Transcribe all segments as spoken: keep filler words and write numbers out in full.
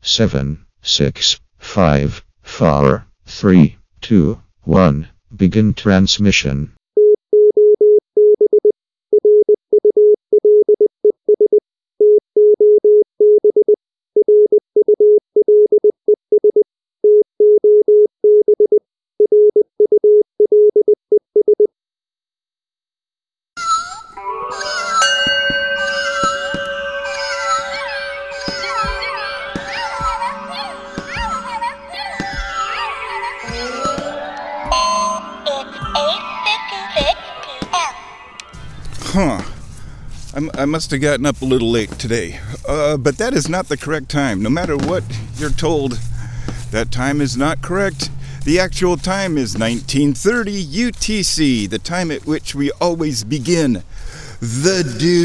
seven, six, five, four, three, two, one. Begin transmission. Huh. I'm, I must have gotten up a little late today. Uh, but that is not the correct time. No matter what you're told, that time is not correct. The actual time is nineteen thirty U T C, the time at which we always begin the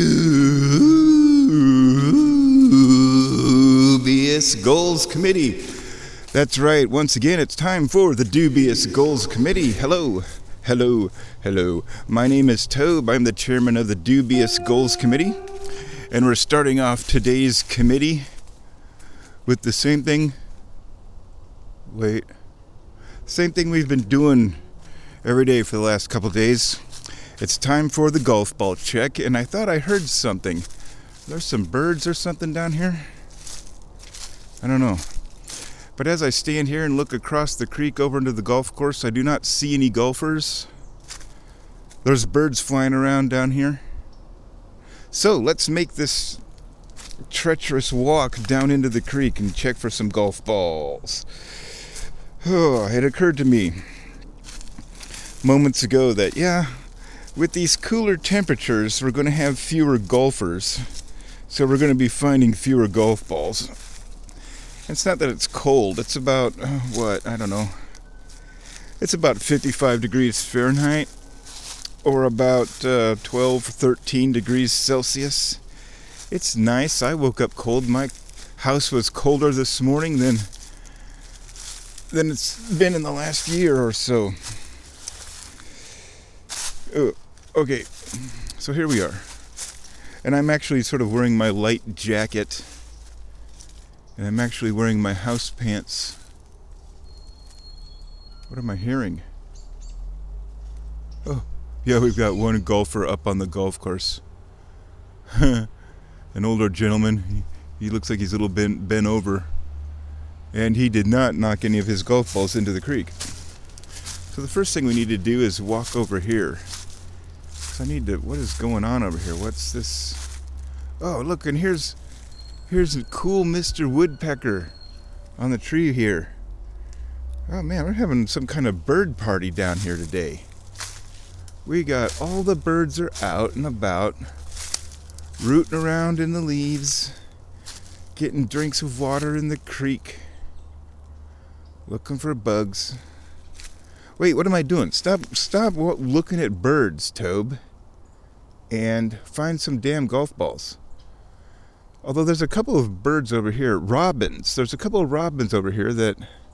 Dubious Goals Committee. That's right. Once again, it's time for the Dubious Goals Committee. Hello. Hello, hello. My name is Tobe. I'm the chairman of the Dubious Goals Committee. And we're starting off today's committee with the same thing. Wait. Same thing we've been doing every day for the last couple days. It's time for the golf ball check. And I thought I heard something. There's some birds or something down here. I don't know. But as I stand here and look across the creek over into the golf course, I do not see any golfers. There's birds flying around down here. So let's make this treacherous walk down into the creek and check for some golf balls. Oh, it occurred to me moments ago that, yeah, with these cooler temperatures, we're going to have fewer golfers. So we're going to be finding fewer golf balls. It's not that it's cold. It's about, uh, what, I don't know. It's about fifty-five degrees Fahrenheit or about uh, twelve, thirteen degrees Celsius. It's nice. I woke up cold. My house was colder this morning than, than it's been in the last year or so. Oh, okay, so here we are. And I'm actually sort of wearing my light jacket. And I'm actually wearing my house pants. What am I hearing? Oh, yeah, we've got one golfer up on the golf course. An older gentleman. He, he looks like he's a little bent, bent over. And he did not knock any of his golf balls into the creek. So the first thing we need to do is walk over here. So I need to, what is going on over here? What's this? Oh, look, and here's... Here's a cool Mister Woodpecker on the tree here. Oh man, we're having some kind of bird party down here today. We got all the birds are out and about, rooting around in the leaves, getting drinks of water in the creek, looking for bugs. Wait, what am I doing? Stop, stop looking at birds, Tobe, and find some damn golf balls. Although there's a couple of birds over here, robins. There's a couple of robins over here that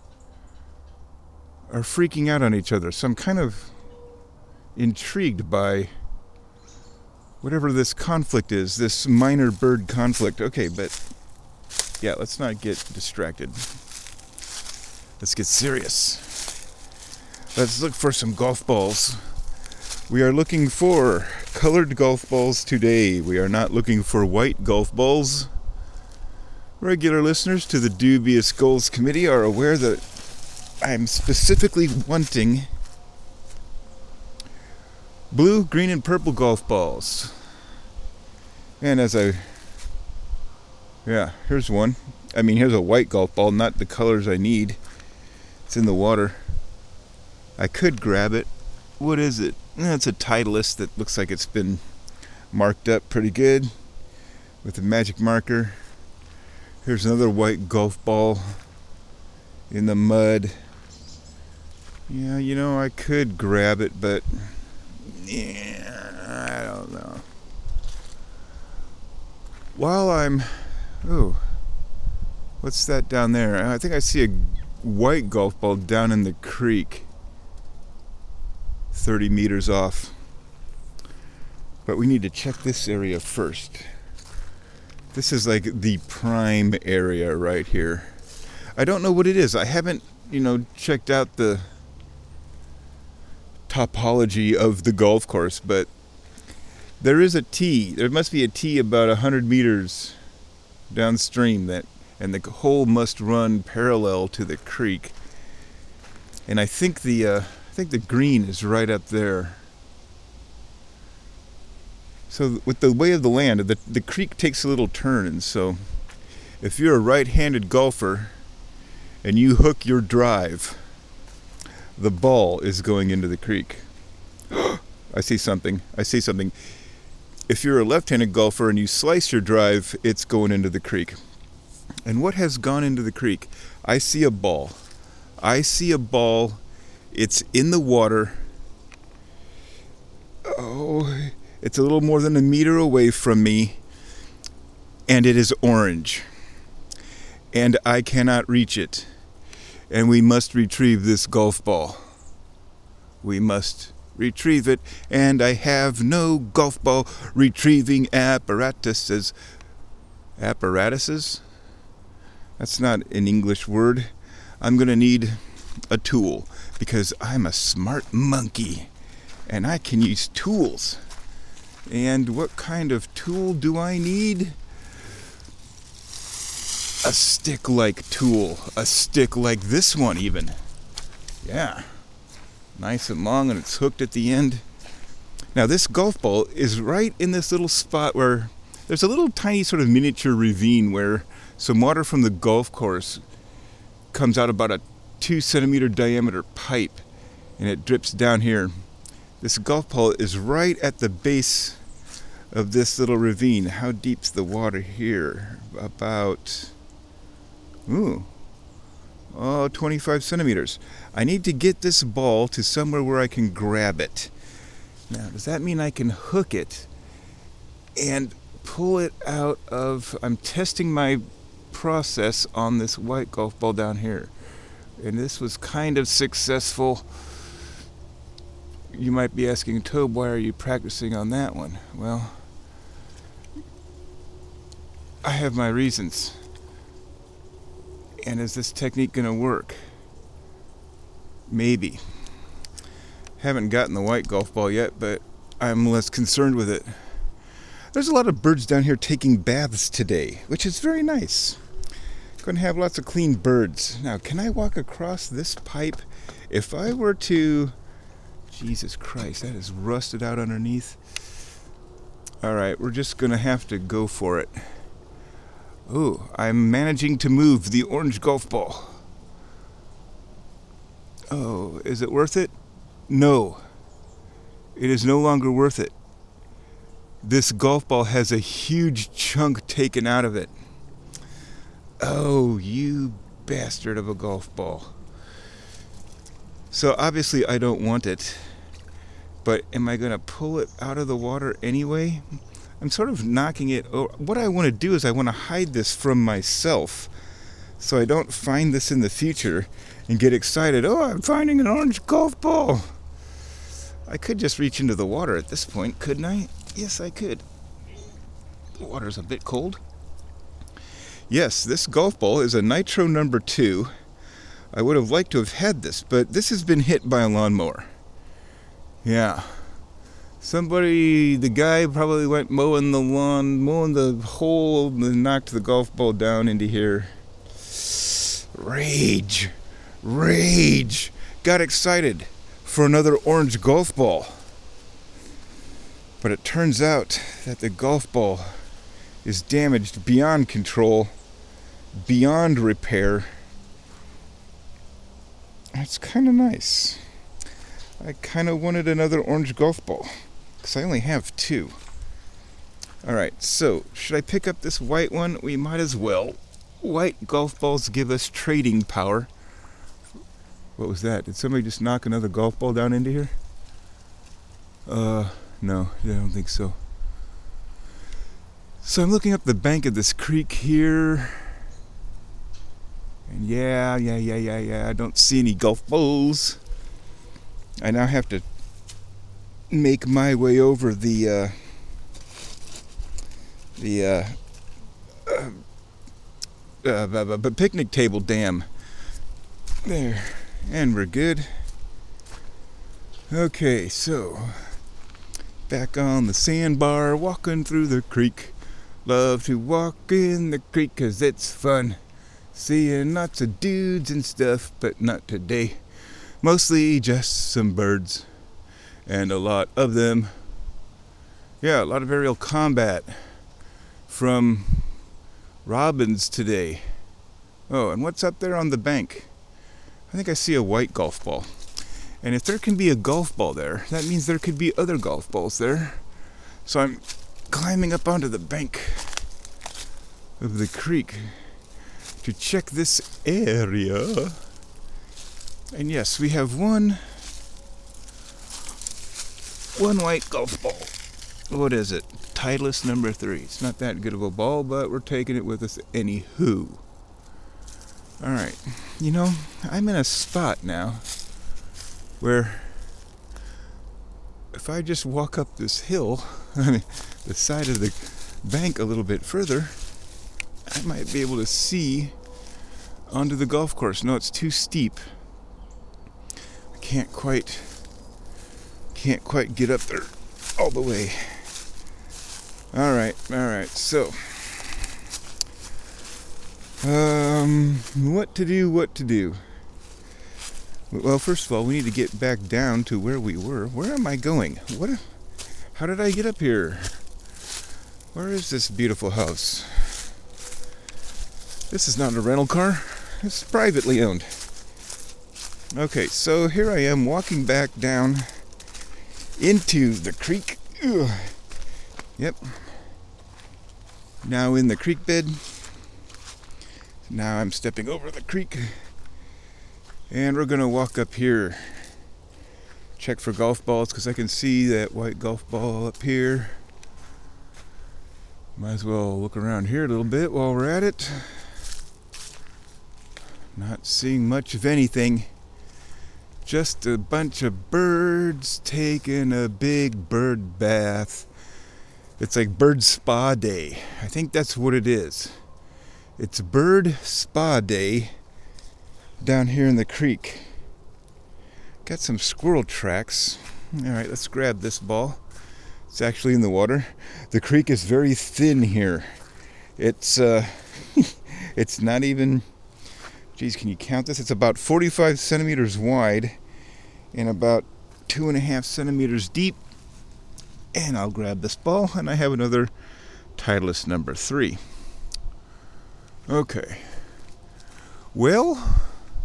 are freaking out on each other. So I'm kind of intrigued by whatever this conflict is, this minor bird conflict. Okay, but yeah, let's not get distracted. Let's get serious. Let's look for some golf balls. We are looking for colored golf balls today. We are not looking for white golf balls. Regular listeners to the Dubious Goals Committee are aware that I'm specifically wanting blue, green, and purple golf balls. And as I... Yeah, here's one. I mean, here's a white golf ball, not the colors I need. It's in the water. I could grab it. What is it? It's a Titleist that looks like it's been marked up pretty good with a magic marker. Here's another white golf ball in the mud. Yeah, you know, I could grab it, but yeah, I don't know. While I'm... Oh, what's that down there? I think I see a white golf ball down in the creek. thirty meters off. But we need to check this area first. This is like the prime area right here. I don't know what it is. I haven't, you know, checked out the topology of the golf course, but there is a tee. There must be a tee about a hundred meters downstream, that, and the hole must run parallel to the creek. And I think the uh, I think the green is right up there. So with the way of the land, the the creek takes a little turn, and so if you're a right-handed golfer and you hook your drive, the ball is going into the creek. I see something. I see something. If you're a left-handed golfer and you slice your drive, it's going into the creek. And what has gone into the creek? I see a ball. I see a ball. It's in the water. Oh, it's a little more than a meter away from me. And it is orange. And I cannot reach it. And we must retrieve this golf ball. We must retrieve it. And I have no golf ball retrieving apparatuses. Apparatuses? That's not an English word. I'm going to need a tool because I'm a smart monkey and I can use tools. And what kind of tool do I need? A stick-like tool. A stick like this one even. Yeah. Nice and long, and it's hooked at the end. Now this golf ball is right in this little spot where there's a little tiny sort of miniature ravine where some water from the golf course comes out about a two centimeter diameter pipe, and it drips down here. This golf ball is right at the base of this little ravine. How deep's the water here? About, ooh, oh, twenty-five centimeters. I need to get this ball to somewhere where I can grab it. Now, does that mean I can hook it and pull it out of, I'm testing my process on this white golf ball down here. And this was kind of successful. You might be asking, Tobe, why are you practicing on that one? Well, I have my reasons. And is this technique going to work? Maybe. Haven't gotten the white golf ball yet, but I'm less concerned with it. There's a lot of birds down here taking baths today, which is very nice. Going to have lots of clean birds. Now, can I walk across this pipe? If I were to... Jesus Christ, that is rusted out underneath. Alright, we're just going to have to go for it. Ooh, I'm managing to move the orange golf ball. Oh, is it worth it? No. It is no longer worth it. This golf ball has a huge chunk taken out of it. Oh, you bastard of a golf ball. So obviously I don't want it. But am I going to pull it out of the water anyway? I'm sort of knocking it over. What I want to do is I want to hide this from myself so I don't find this in the future and get excited. Oh, I'm finding an orange golf ball. I could just reach into the water at this point, couldn't I? Yes, I could. The water's a bit cold. Yes, this golf ball is a Nitro number two. I would have liked to have had this, but this has been hit by a lawnmower. Yeah. Somebody, the guy probably went mowing the lawn, mowing the hole, and knocked the golf ball down into here. Rage. Rage. Got excited for another orange golf ball. But it turns out that the golf ball is damaged beyond control, beyond repair. It's kind of nice. I kind of wanted another orange golf ball, because I only have two. Alright, so, should I pick up this white one? We might as well. White golf balls give us trading power. What was that? Did somebody just knock another golf ball down into here? Uh, no, I don't think so. So I'm looking up the bank of this creek here. And yeah, yeah, yeah, yeah, yeah, I don't see any golf balls. I now have to make my way over the, uh, the, uh, uh uh, b- b- picnic table dam. There, and we're good. Okay, so back on the sandbar, walking through the creek. Love to walk in the creek 'cause it's fun. Seeing lots of dudes and stuff, but not today. Mostly just some birds, and a lot of them. Yeah, a lot of aerial combat from robins today. Oh, and what's up there on the bank? I think I see a white golf ball. And if there can be a golf ball there, that means there could be other golf balls there. So I'm climbing up onto the bank of the creek to check this area. And yes, we have one one white golf ball. What is it? Titleist number three. It's not that good of a ball, but we're taking it with us anywho. Alright, you know, I'm in a spot now where if I just walk up this hill, I mean, the side of the bank a little bit further, I might be able to see onto the golf course. No, it's too steep. I can't quite, can't quite get up there all the way. All right, all right. So, um, what to do? What to do? Well, first of all, we need to get back down to where we were. Where am I going? What? How did I get up here? Where is this beautiful house? This is not a rental car. It's privately owned. Okay, so here I am walking back down into the creek. Ugh. Yep. Now in the creek bed. Now I'm stepping over the creek. And we're going to walk up here. Check for golf balls because I can see that white golf ball up here. Might as well look around here a little bit while we're at it. Not seeing much of anything. Just a bunch of birds taking a big bird bath. It's like bird spa day. I think that's what it is. It's bird spa day down here in the creek. Got some squirrel tracks. Alright, let's grab this ball. It's actually in the water. The creek is very thin here. It's uh it's not even, geez, can you count this? It's about forty-five centimeters wide and about two and a half centimeters deep. And I'll grab this ball, and I have another Titleist number three. Okay. Well,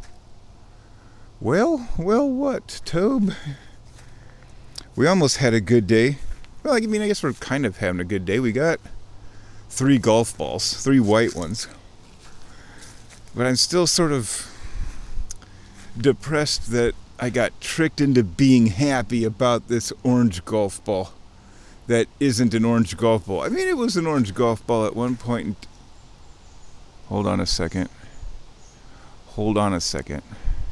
well, well, what, Tobe? We almost had a good day. Well, I mean, I guess we're kind of having a good day. We got three golf balls, three white ones. But I'm still sort of depressed that I got tricked into being happy about this orange golf ball that isn't an orange golf ball. I mean, it was an orange golf ball at one point. In t- Hold on a second. Hold on a second.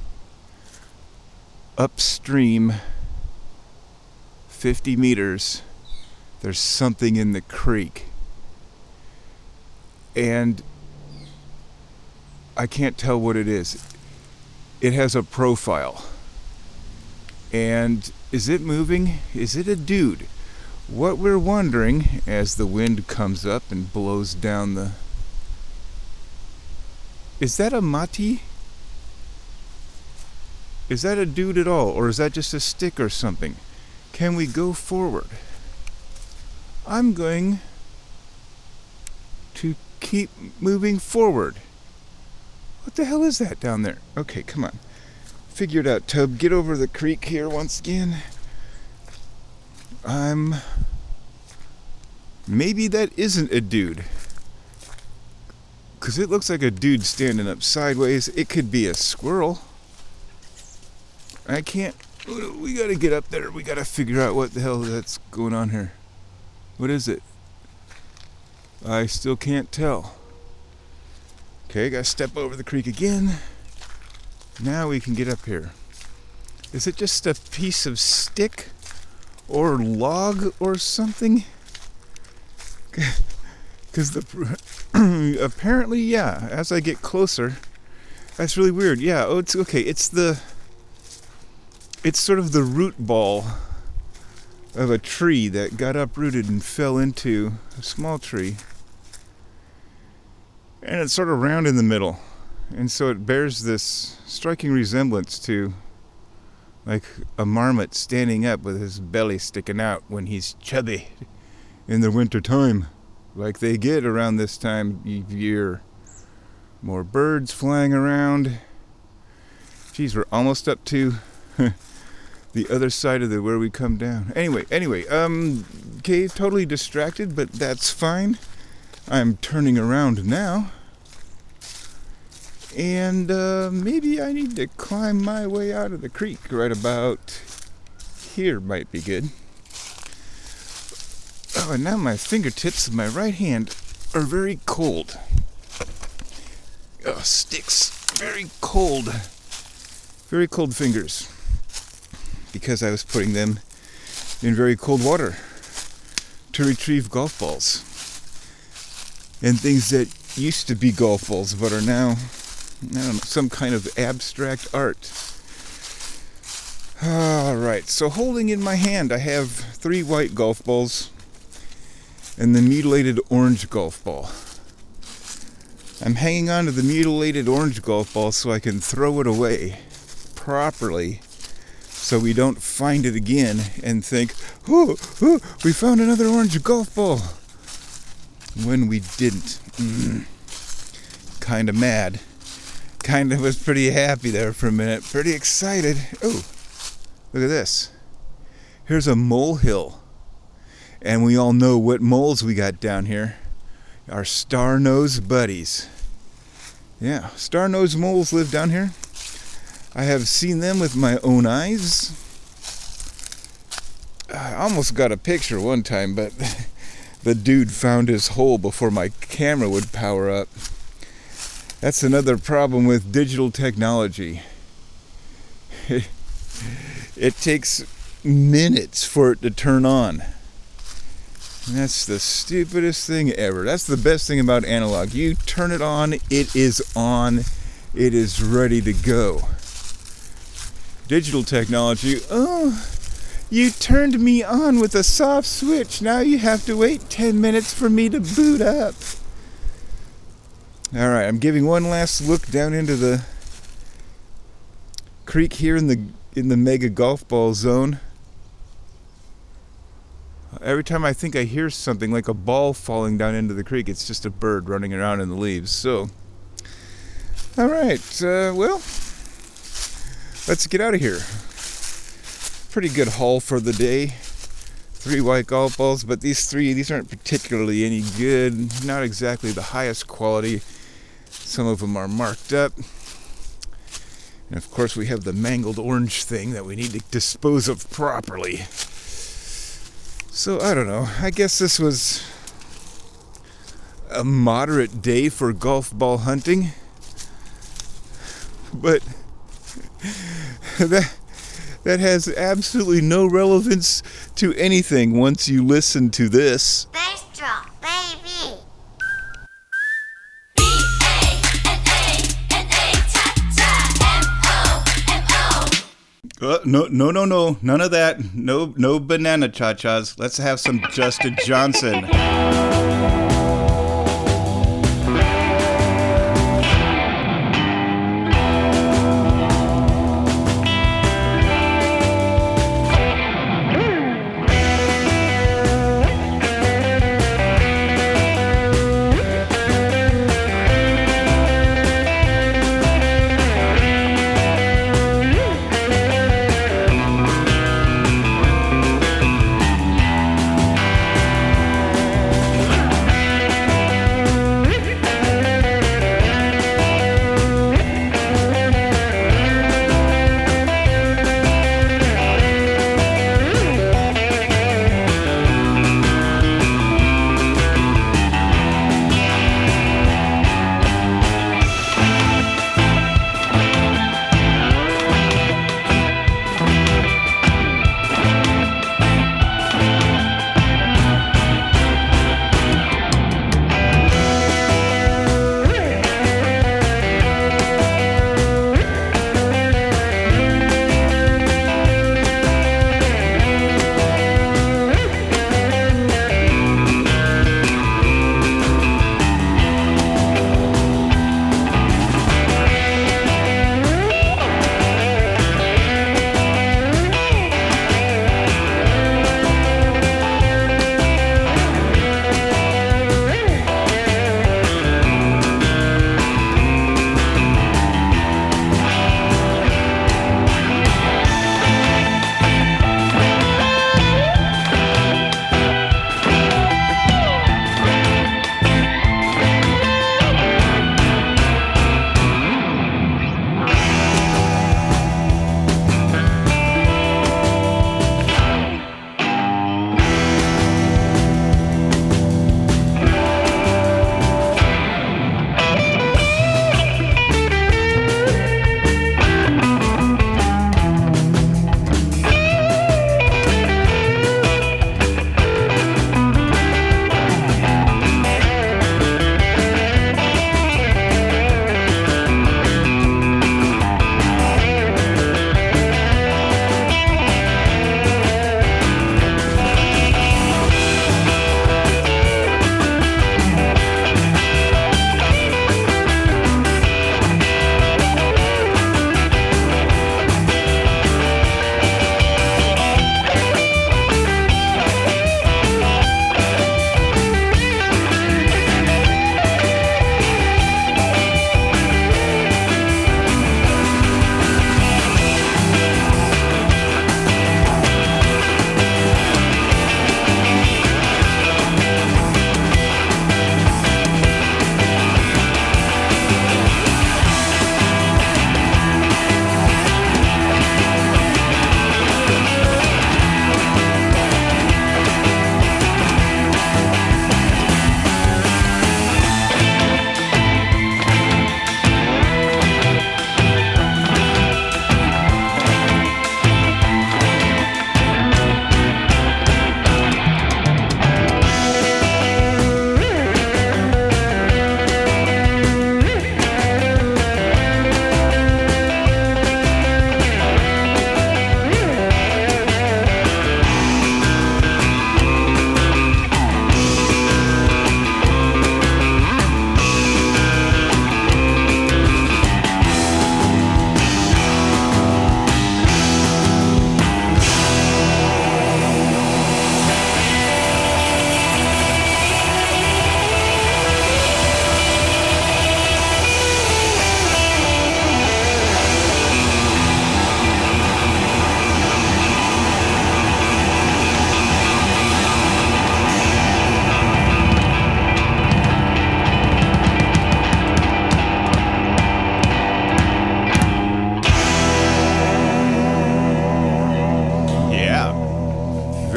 Upstream, fifty meters, there's something in the creek. And I can't tell what it is. It has a profile. And is it moving? Is it a dude? What we're wondering as the wind comes up and blows down the... Is that a mati? Is that a dude at all? Or is that just a stick or something? Can we go forward? I'm going to keep moving forward. What the hell is that down there? Okay, come on. Figure it out, Tub. Get over the creek here once again. I'm... Maybe that isn't a dude. Because it looks like a dude standing up sideways. It could be a squirrel. I can't... We gotta get up there. We gotta figure out what the hell that's going on here. What is it? I still can't tell. Okay, gotta step over the creek again. Now we can get up here. Is it just a piece of stick? Or log or something? Because the apparently, yeah, as I get closer, that's really weird. Yeah, oh, it's okay. It's the, it's sort of the root ball of a tree that got uprooted and fell into a small tree. And it's sort of round in the middle. And so it bears this striking resemblance to like a marmot standing up with his belly sticking out when he's chubby in the winter time, like they get around this time of year. More birds flying around. Geez, we're almost up to the other side of the where we come down. Anyway, anyway, um, okay, totally distracted, but that's fine. I'm turning around now. And uh, maybe I need to climb my way out of the creek right about here might be good. Oh, and now my fingertips of my right hand are very cold. Oh, sticks. Very cold. Very cold fingers. Because I was putting them in very cold water to retrieve golf balls. And things that used to be golf balls but are now, I don't know, some kind of abstract art. Alright, so holding in my hand I have three white golf balls and the mutilated orange golf ball. I'm hanging on to the mutilated orange golf ball so I can throw it away properly so we don't find it again and think, oh, oh we found another orange golf ball. When we didn't. Mm. Kind of mad. Kind of was pretty happy there for a minute. Pretty excited. Oh, look at this. Here's a molehill. And we all know what moles we got down here. Our star-nosed buddies. Yeah, star-nosed moles live down here. I have seen them with my own eyes. I almost got a picture one time, but the dude found his hole before my camera would power up. That's another problem with digital technology. It, it takes minutes for it to turn on. And that's the stupidest thing ever. That's the best thing about analog. You turn it on, it is on, it is ready to go. Digital technology, oh, you turned me on with a soft switch. Now you have to wait ten minutes for me to boot up. All right, I'm giving one last look down into the creek here in the in the mega golf ball zone. Every time I think I hear something like a ball falling down into the creek, it's just a bird running around in the leaves. So, all right, uh, well, let's get out of here. Pretty good haul for the day. Three white golf balls, but these three, these aren't particularly any good. Not exactly the highest quality. Some of them are marked up. And of course we have the mangled orange thing that we need to dispose of properly. So I don't know, I guess this was a moderate day for golf ball hunting. But that that has absolutely no relevance to anything once you listen to this. Bass drop, baby. Uh, no, no, no, no, none of that. No, no banana cha-chas. Let's have some Justin Johnson.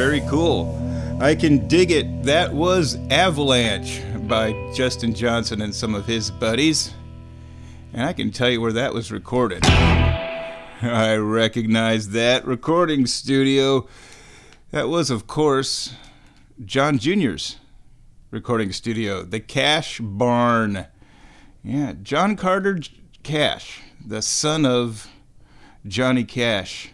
very cool. I can dig it. That was Avalanche by Justin Johnson and some of his buddies. And I can tell you where that was recorded. I recognize that recording studio. That was, of course, John Junior's recording studio, the Cash Barn. Yeah, John Carter Cash, the son of Johnny Cash.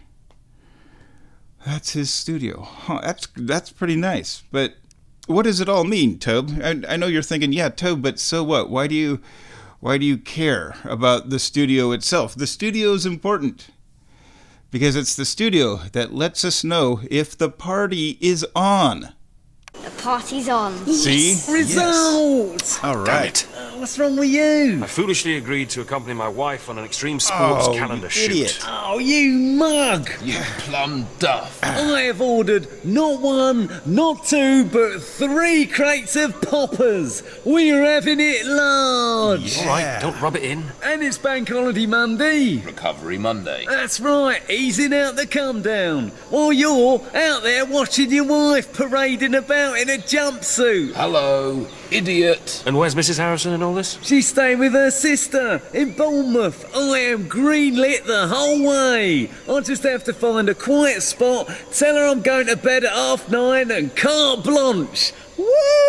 That's his studio. Huh, that's that's pretty nice. But what does it all mean, Tobe? I, I know you're thinking, yeah, Tobe, but so what? Why do you why do you care about the studio itself? The studio is important because it's the studio that lets us know if the party is on. The party's on. See? Yes. Results! All right. Uh, what's wrong with you? I foolishly agreed to accompany my wife on an extreme sports Oh, calendar you idiot. shoot. Oh, you mug! You plum duff. I have ordered not one, not two, but three crates of poppers. We're having it large. All right, don't rub it in. And it's Bank Holiday Monday. Recovery Monday. That's right, easing out the come down. While you're out there watching your wife parading about in a jumpsuit. Hello, idiot. And where's Missus Harrison in all this? She's staying with her sister in Bournemouth. I am greenlit the whole way. I just have to find a quiet spot, tell her I'm going to bed at half nine and carte blanche. Woo!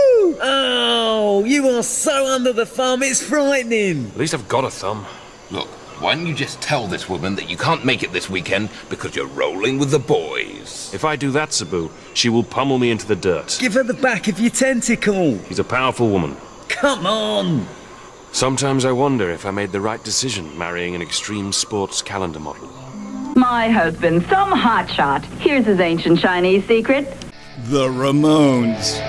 Oh, you are so under the thumb, it's frightening. At least I've got a thumb. Look, why don't you just tell this woman that you can't make it this weekend because you're rolling with the boys? If I do that, Sabu, she will pummel me into the dirt. Give her the back of your tentacle. She's a powerful woman. Come on. Sometimes I wonder if I made the right decision marrying an extreme sports calendar model. My husband, some hotshot. Here's his ancient Chinese secret. The Ramones.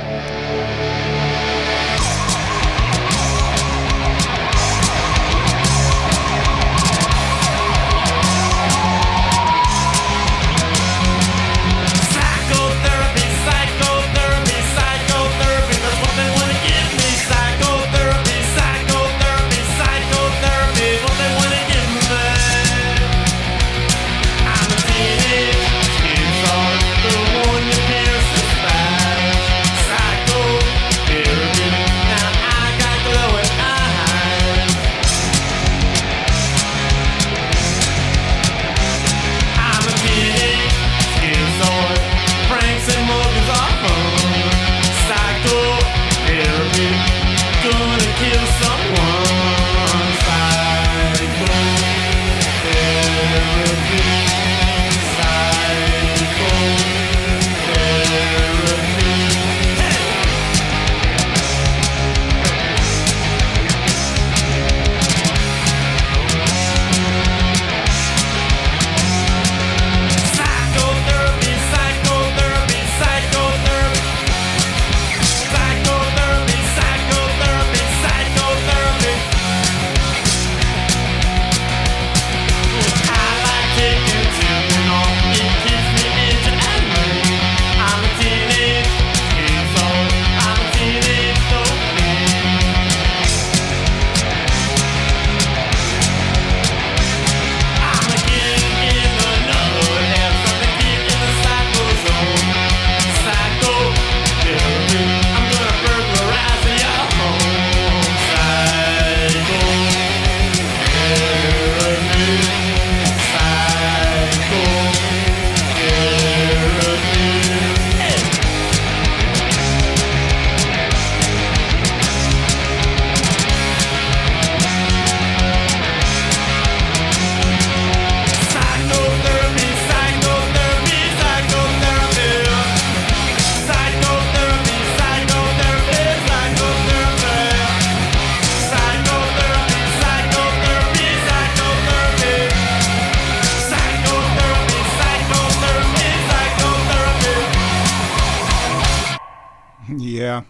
Yeah,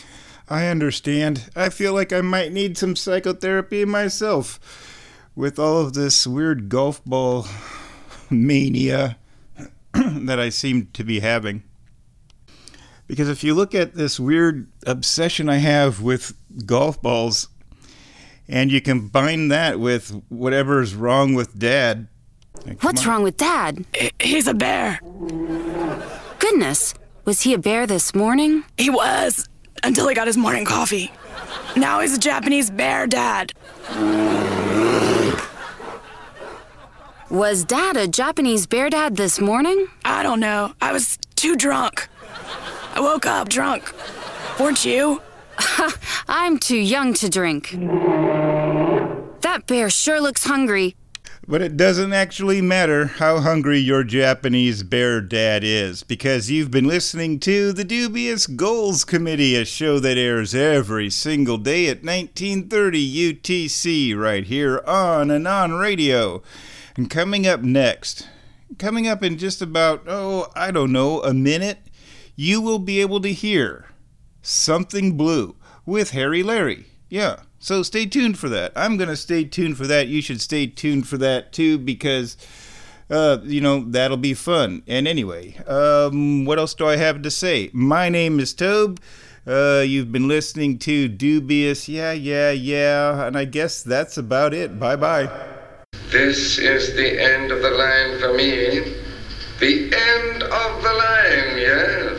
I understand. I feel like I might need some psychotherapy myself with all of this weird golf ball mania that I seem to be having. Because if you look at this weird obsession I have with golf balls, and you combine that with whatever's wrong with Dad. Like, What's on. wrong with Dad? He's a bear. Goodness. Was he a bear this morning? He was, until he got his morning coffee. Now he's a Japanese bear dad. Was Dad a Japanese bear dad this morning? I don't know. I was too drunk. I woke up drunk. Weren't you? I'm too young to drink. That bear sure looks hungry. But it doesn't actually matter how hungry your Japanese bear dad is, because you've been listening to the Dubious Goals Committee, a show that airs every single day at nineteen thirty U T C right here on Anon Radio. And coming up next, coming up in just about, oh, I don't know, a minute, you will be able to hear Something Blue with Harry Larry. Yeah, so stay tuned for that. I'm going to stay tuned for that. You should stay tuned for that too, because, uh, you know, that'll be fun. And anyway, um, what else do I have to say? My name is Tobe. Uh, you've been listening to Dubious, yeah, yeah, yeah, and I guess that's about it. Bye-bye. This is the end of the line for me. The end of the line, yes.